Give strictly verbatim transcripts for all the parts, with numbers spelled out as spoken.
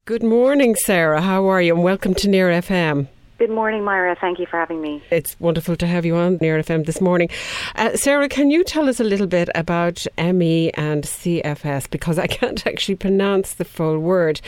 Good morning, Sarah. How are you? And welcome to Near F M. Good morning, Myra. Thank you for having me. It's wonderful to have you on Near F M this morning. Uh, Sarah, can you tell us a little bit about M E and C F S? Because I can't actually pronounce the full word.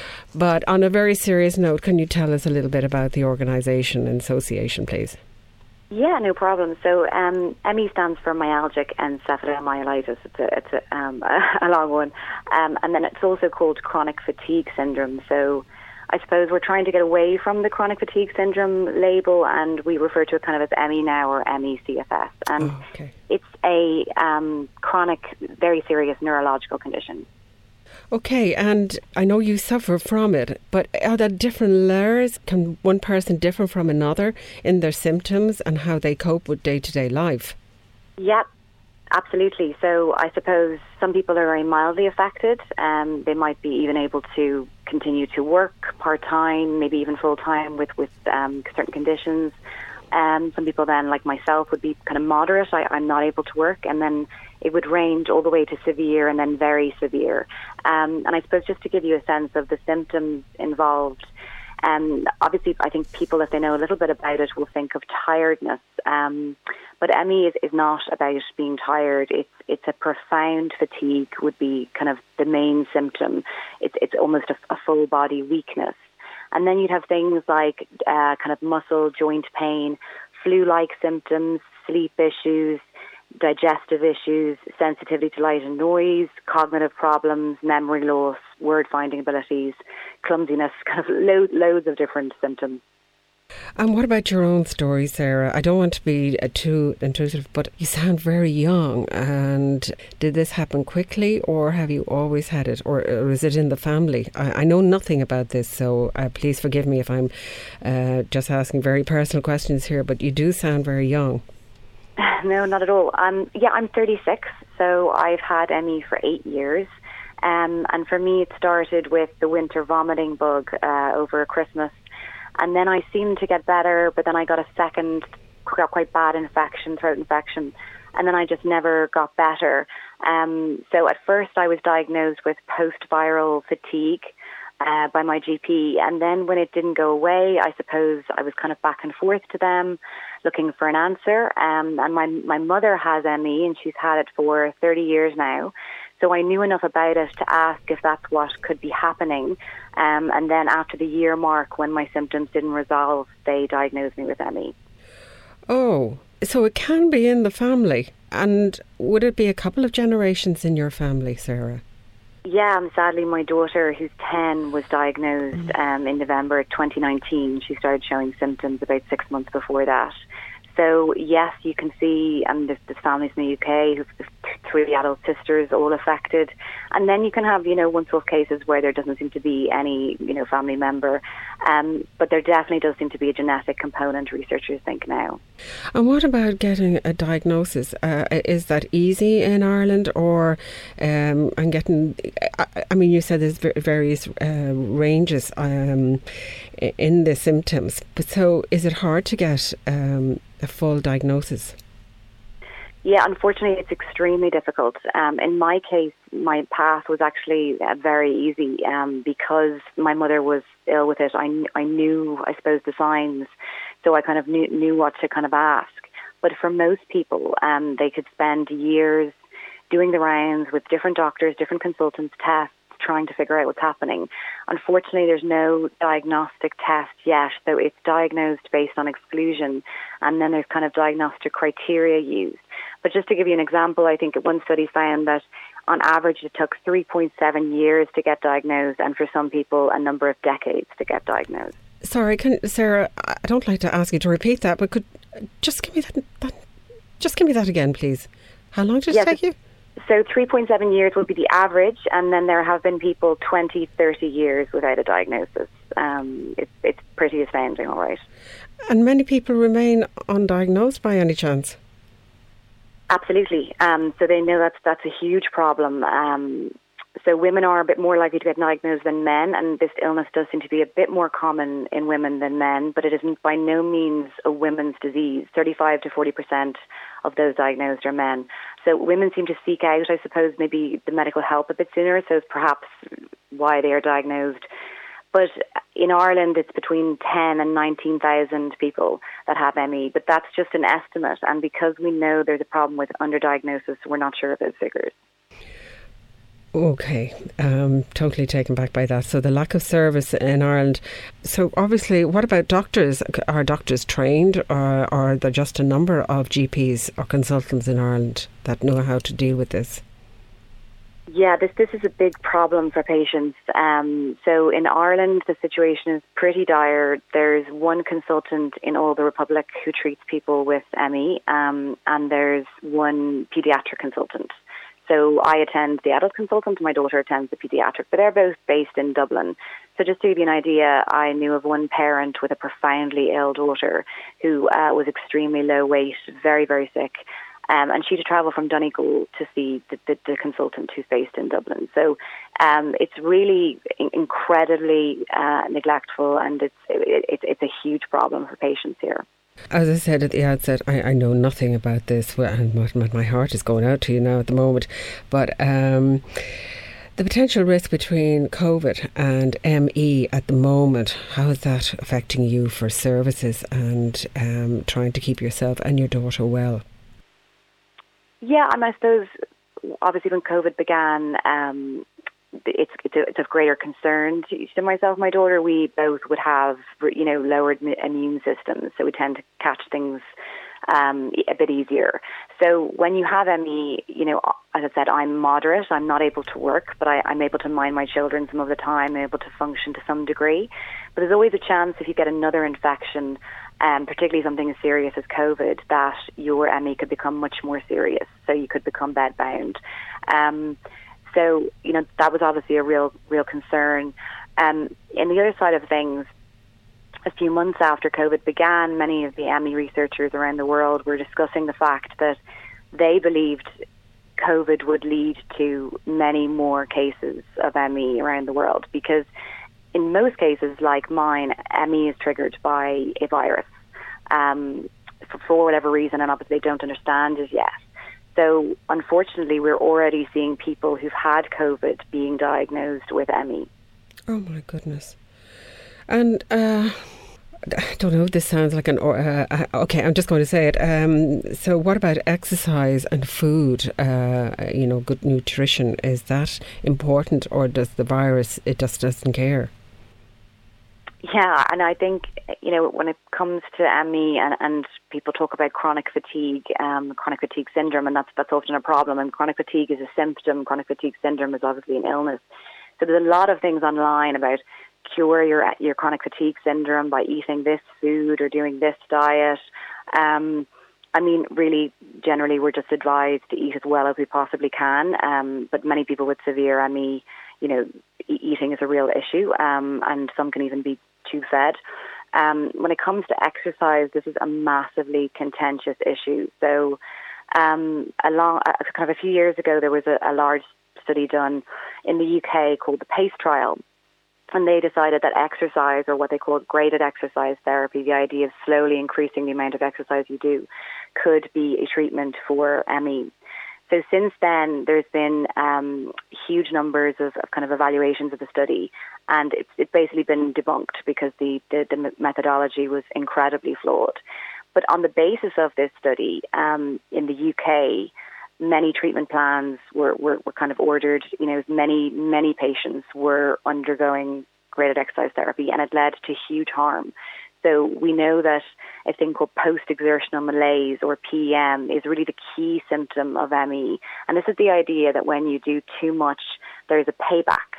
But on a very serious note, can you tell us a little bit about the organisation and association, please? Yeah, no problem. So um, M E stands for myalgic encephalomyelitis. It's a, it's a, um, a long one. Um, and then it's also called chronic fatigue syndrome. So I suppose we're trying to get away from the chronic fatigue syndrome label, and we refer to it kind of as M E now or M E C F S. And oh, okay. It's a um, chronic, very serious neurological condition. Okay, and I know you suffer from it, but are there different layers? Can one person differ from another in their symptoms and how they cope with day-to-day life? Yep, absolutely. So I suppose some people are very mildly affected. Um, they might be even able to continue to work part-time, maybe even full-time with, with um, certain conditions. Um, some people then, like myself, would be kind of moderate. I, I'm not able to work, and then it would range all the way to severe and then very severe. Um, and I suppose just to give you a sense of the symptoms involved, um, obviously I think people, if they know a little bit about it, will think of tiredness. Um, but M E is, is not about being tired. It's it's a profound fatigue would be kind of the main symptom. It's, it's almost a, a full body weakness. And then you'd have things like uh, kind of muscle, joint pain, flu-like symptoms, sleep issues, digestive issues, sensitivity to light and noise, cognitive problems, memory loss, word-finding abilities, clumsiness, kind of lo- loads of different symptoms. And what about your own story, Sarah? I don't want to be uh, too intrusive, but you sound very young. And did this happen quickly, or have you always had it, or, or is it in the family? I, I know nothing about this, so uh, please forgive me if I'm uh, just asking very personal questions here, but you do sound very young. No, not at all. Um, yeah, I'm thirty-six, so I've had M E for eight years. Um, and for me, it started with the winter vomiting bug uh, over Christmas. And then I seemed to get better, but then I got a second, got quite bad infection, throat infection, and then I just never got better. Um, so at first I was diagnosed with post-viral fatigue uh, by my G P, and then when it didn't go away, I suppose I was kind of back and forth to them, looking for an answer. Um, and my my mother has M E, and she's had it for thirty years now. So I knew enough about it to ask if that's what could be happening. Um, and then after the year mark, when my symptoms didn't resolve, they diagnosed me with M E. Oh, so it can be in the family. And would it be a couple of generations in your family, Sarah? Yeah, um, sadly, my daughter, who's ten, was diagnosed mm. um, in November twenty nineteen. She started showing symptoms about six months before that. So, yes, you can see, and there's, there's families in the U K, who've three adult sisters all affected. And then you can have, you know, one-off cases where there doesn't seem to be any, you know, family member. Um, but there definitely does seem to be a genetic component, researchers think now. And what about getting a diagnosis? Uh, is that easy in Ireland, or um, and getting, I, I mean, you said there's various uh, ranges um, in the symptoms. But so is it hard to get um, a full diagnosis? Yeah, unfortunately, it's extremely difficult. Um, in my case, my path was actually uh, very easy um, because my mother was ill with it. I, I knew, I suppose, the signs, so I kind of knew, knew what to kind of ask. But for most people, um, they could spend years doing the rounds with different doctors, different consultants, tests, trying to figure out what's happening. Unfortunately, there's no diagnostic test yet, so it's diagnosed based on exclusion, and then there's kind of diagnostic criteria used. But just to give you an example, I think one study found that on average it took three point seven years to get diagnosed, and for some people a number of decades to get diagnosed. Sorry, can, Sarah, I don't like to ask you to repeat that, but could just give me that, that just give me that again, please. How long did it yes, take you? So three point seven years would be the average, and then there have been people twenty, thirty years without a diagnosis. Um, it, it's pretty astounding, all right. And many people remain undiagnosed by any chance? Absolutely. Um, so they know that's, that's a huge problem. Um, so women are a bit more likely to get diagnosed than men, and this illness does seem to be a bit more common in women than men, but it isn't by no means a women's disease. thirty-five to forty percent of those diagnosed are men. So women seem to seek out, I suppose, maybe the medical help a bit sooner, so it's perhaps why they are diagnosed But in Ireland, it's between ten and nineteen thousand people that have M E, but that's just an estimate. And because we know there's a problem with underdiagnosis, we're not sure of those figures. Okay, um, totally taken back by that. So the lack of service in Ireland. So obviously, what about doctors? Are doctors trained, or are there just a number of G Ps or consultants in Ireland that know how to deal with this? Yeah, this this is a big problem for patients. Um, so in Ireland, the situation is pretty dire. There's one consultant in all the Republic who treats people with M E, um, and there's one paediatric consultant. So I attend the adult consultant, my daughter attends the paediatric, but they're both based in Dublin. So just to give you an idea, I knew of one parent with a profoundly ill daughter who uh, was extremely low weight, very, very sick. Um, and she had to travel from Donegal to see the, the, the consultant who's based in Dublin. So um, it's really in- incredibly uh, neglectful, and it's, it, it, it's a huge problem for patients here. As I said at the outset, I, I know nothing about this, and my, my heart is going out to you now at the moment. But um, the potential risk between COVID and M E at the moment, how is that affecting you for services and um, trying to keep yourself and your daughter well? Yeah, and I suppose obviously when COVID began, um, it's it's, a, it's of greater concern to, to myself and my daughter. We both would have, you know, lowered immune systems, so we tend to catch things um, a bit easier. So when you have M E, you know, as I said, I'm moderate. I'm not able to work, but I, I'm able to mind my children some of the time. I'm able to function to some degree. But there's always a chance if you get another infection, um, particularly something as serious as COVID, that your M E could become much more serious. So you could become bedbound. Um, so, you know, that was obviously a real, real concern. Um, and the other side of things, a few months after COVID began, many of the M E researchers around the world were discussing the fact that they believed COVID would lead to many more cases of M E around the world, because in most cases, like mine, M E is triggered by a virus um, for, for whatever reason, and obviously they don't understand it yet. So unfortunately, we're already seeing people who've had COVID being diagnosed with M E. Oh my goodness. And uh, I don't know, this sounds like an... Uh, okay, I'm just going to say it. Um, so what about exercise and food? Uh, you know, good nutrition. Is that important, or does the virus, it just doesn't care? Yeah, and I think, you know, when it comes to M E and, and people talk about chronic fatigue, um, chronic fatigue syndrome, and that's that's often a problem. And chronic fatigue is a symptom. Chronic fatigue syndrome is obviously an illness. So there's a lot of things online about cure your your chronic fatigue syndrome by eating this food or doing this diet. Um, I mean, really, generally, we're just advised to eat as well as we possibly can. Um, but many people with severe M E, you know, e- eating is a real issue, um, and some can even be tube fed. Um, when it comes to exercise, this is a massively contentious issue. So, um, along uh, kind of a few years ago, there was a, a large study done in the U K called the PACE trial, and they decided that exercise, or what they call graded exercise therapy, the idea of slowly increasing the amount of exercise you do, could be a treatment for M E. So since then, there's been um, huge numbers of, of kind of evaluations of the study, and it's, it's basically been debunked because the, the, the methodology was incredibly flawed. But on the basis of this study, um, in the U K, many treatment plans were, were, were kind of ordered. You know, many, many patients were undergoing graded exercise therapy, and it led to huge harm. So we know that a thing called post-exertional malaise, or P E M, is really the key symptom of M E. And this is the idea that when you do too much, there's a payback.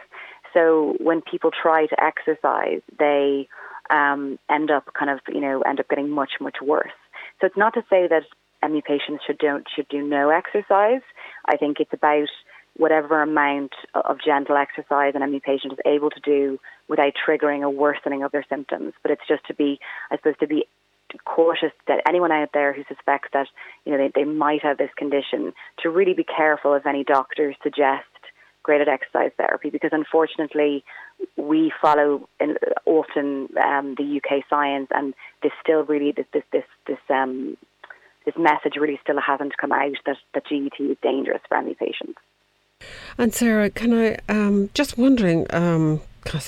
So when people try to exercise, they um, end up kind of, you know, end up getting much, much worse. So it's not to say that M E patients should don't should do no exercise. I think it's about whatever amount of gentle exercise an M E patient is able to do without triggering a worsening of their symptoms. But it's just to be, I suppose, to be cautious that anyone out there who suspects that, you know, they, they might have this condition, to really be careful if any doctors suggest graded exercise therapy, because unfortunately we follow in, often um, the U K science, and this still really this this this this um this message really still hasn't come out that, that G E T is dangerous for M E patients. And Sarah, can I um just wondering, um, because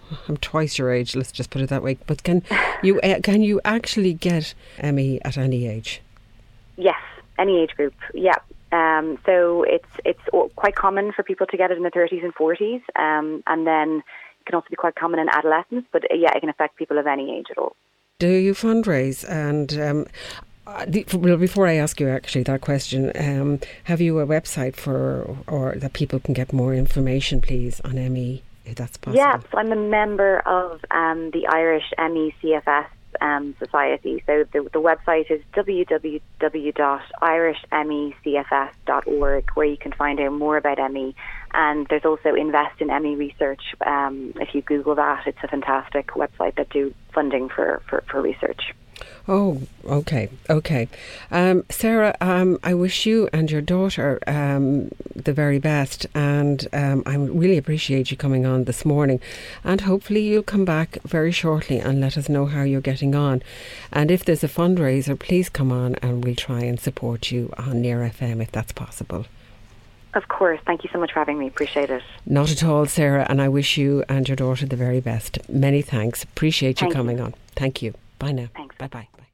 I'm twice your age, let's just put it that way. But can you uh, can you actually get M E at any age? Yes, any age group, yeah. Um, so it's it's quite common for people to get it in their thirties and forties, um, and then it can also be quite common in adolescence, but uh, yeah, it can affect people of any age at all. Do you fundraise? And um, uh, the, well, before I ask you actually that question, um, have you a website for, or that people can get more information, please, on M E, if that's possible? Yeah, so I'm a member of um, the Irish M E C F S um, Society. So the, the website is w w w dot irish m e c f s dot org, where you can find out more about M E. And there's also Invest in M E Research. Um, if you Google that, it's a fantastic website that do funding for, for, for research. Oh, okay, okay. Um, Sarah, um, I wish you and your daughter um, the very best, and um, I really appreciate you coming on this morning, and hopefully you'll come back very shortly and let us know how you're getting on. And if there's a fundraiser, please come on and we'll try and support you on Near F M if that's possible. Of course. Thank you so much for having me. Appreciate it. Not at all, Sarah, and I wish you and your daughter the very best. Many thanks. Appreciate you Thank coming you. on. Thank you. Bye now. Thanks. Bye-bye. Bye.